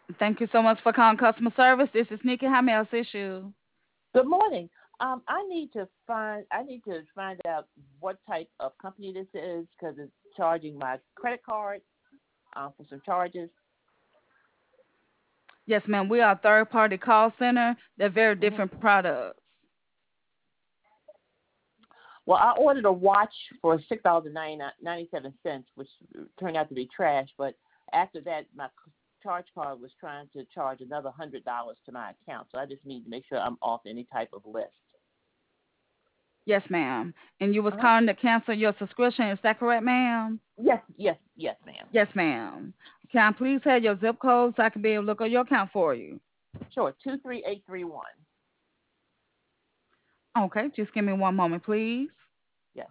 Thank you so much for calling customer service. This is Nikki. How may I assist you? Good morning. I need to find out what type of company this is because it's charging my credit card for some charges. Yes, ma'am. We are a third party call center. They're very hmm different products. Well, I ordered a watch for $6.97, which turned out to be trash. But after that, my charge card was trying to charge another $100 to my account. So I just need to make sure I'm off any type of list. Yes, ma'am. And you was Uh-huh. calling to cancel your subscription. Is that correct, ma'am? Yes, yes, yes, ma'am. Yes, ma'am. Can I please have your zip code so I can be able to look at your account for you? Sure, 23831. Okay, just give me one moment, please. Yes.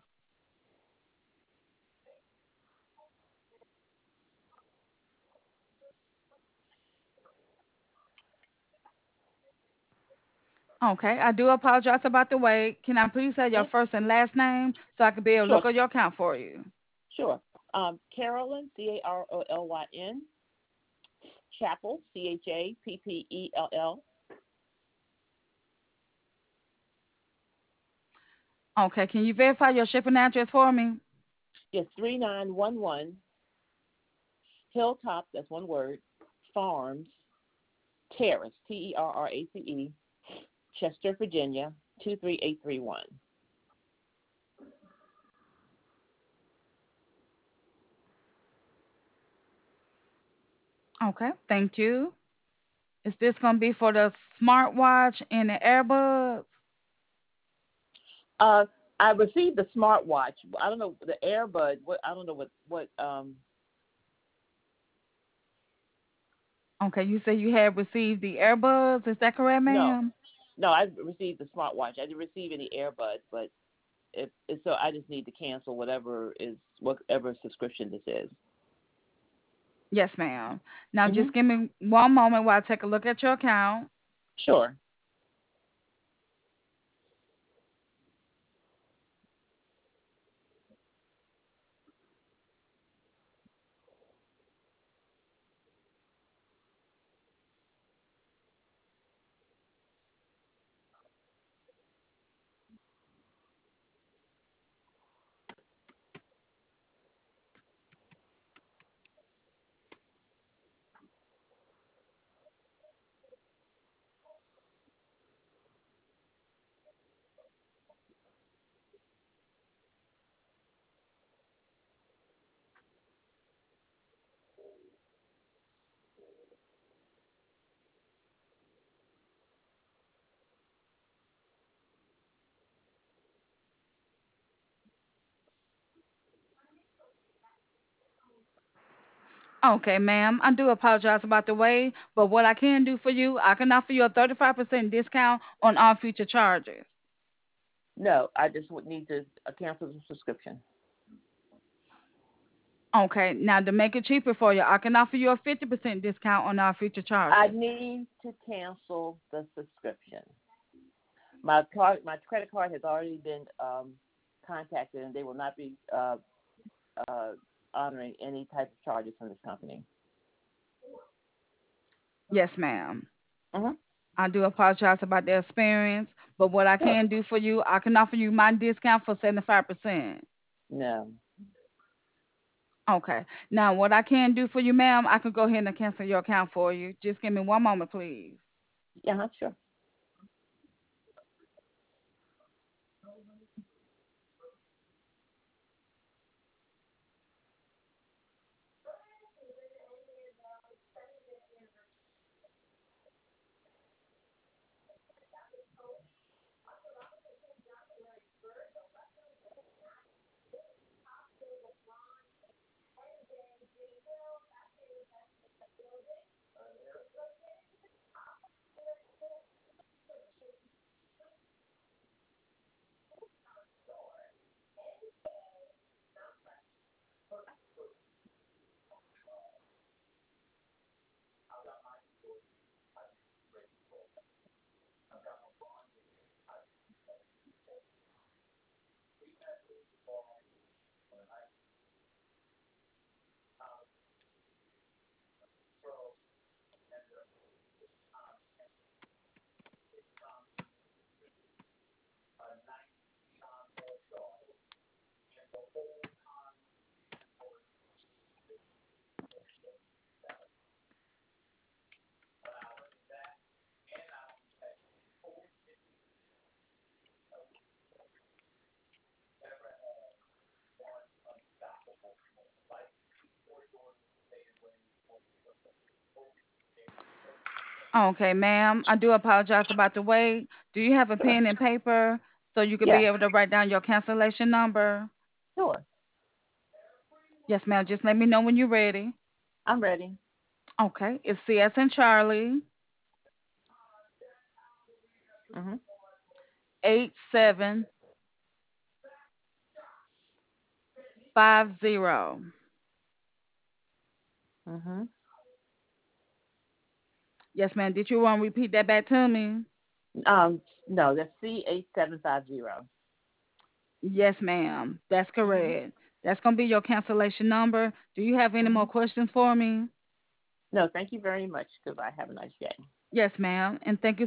Okay, I do apologize about the wait. Can I please have your Mm, first and last name so I can be able to Sure, look at your account for you? sure. Carolyn, Carolyn, Chapel, Chappell. Okay, can you verify your shipping address for me? Yes, 3911 Hilltop, that's one word, Farms, Terrace, Terrace, Chester, Virginia, 23831. Okay, thank you. Is this gonna be for the smartwatch and the earbuds? Uh, I received the smartwatch. I don't know the Airbud. I don't know what. Okay, you said you have received the earbuds. Is that correct, No, ma'am? no, I received the smartwatch. I didn't receive any earbuds, but if so, I just need to cancel whatever subscription this is. Yes, ma'am. Now hmm just give me one moment while I take a look at your account. Sure. Okay, ma'am. I do apologize about the wait, but what I can do for you, I can offer you a 35% discount on all future charges. No, I just would need to cancel the subscription. Okay, now to make it cheaper for you, I can offer you a 50% discount on our future I charges. need to cancel the subscription. My credit card has already been contacted, and they will not be uh, honoring any type of charges from this company. Yes, ma'am. Mm-hmm. I do apologize about the experience, but what I Sure. can do for you, I can offer you my discount for 75%. No. Okay. Now, what I can do for you, ma'am, I can go ahead and cancel your account for you. Just give me one moment, please. Yeah, sure. Okay, ma'am. I do apologize about the wait. Do you have a Sure. pen and paper so you could be Yes. able to write down your cancellation number? Sure. Yes, ma'am. Just let me know when you're ready. I'm ready. Okay. It's C as in Charlie, Mhm. 8750. Mhm. Yes, ma'am. Did you want to repeat that back to me? No, that's C8750. Yes, ma'am. That's Mhm. correct. That's going to be your cancellation number. Do you have any more Mhm. questions for me? No, thank you very much. Goodbye. Have a nice day. Yes, ma'am. And thank you